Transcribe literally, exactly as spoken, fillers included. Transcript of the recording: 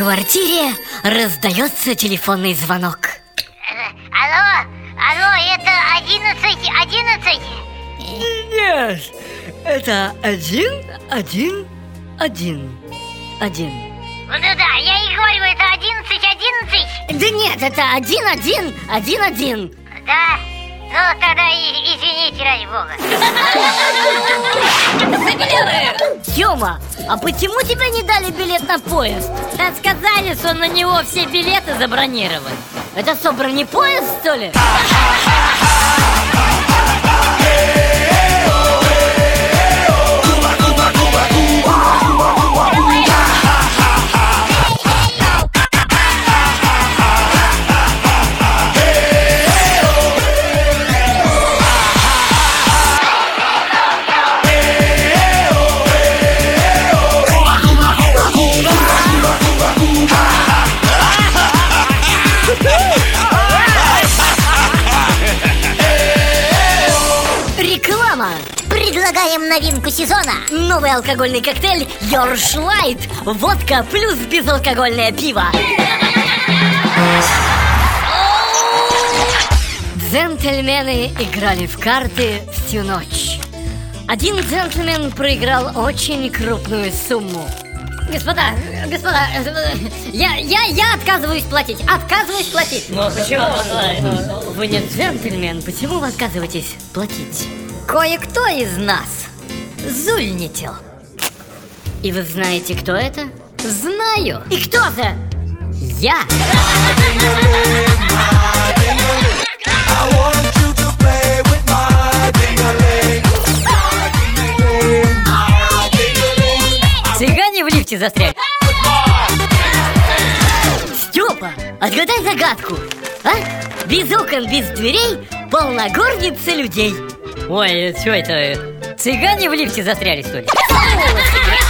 квартире раздается телефонный звонок. Алло, алло, это одиннадцать, одиннадцать? Нет, это один, один, один, один. Ну да, я и говорю, это одиннадцать, одиннадцать. Да нет, это один, один, один, один. Да? Ну тогда и, извините, ради бога. Тёма, а почему тебе не дали билет на поезд? Да сказали, что на него все билеты забронированы. Это что, бронепоезд, что ли? Реклама! Предлагаем новинку сезона. Новый алкогольный коктейль Йорш Лайт. Водка плюс безалкогольное пиво. Джентльмены играли в карты всю ночь. Один джентльмен проиграл очень крупную сумму. Господа, господа, я, я, я отказываюсь платить, отказываюсь платить. Но почему? Вы не джентльмен, почему вы отказываетесь платить? Кое-кто из нас зульничал. И вы знаете, кто это? Знаю. И кто же? Я. Цыгане в лифте застряли. Степа, отгадай загадку. А? Без окон, без дверей полногорница людей. Ой, что это? Цыгане в лифте застряли, что ли?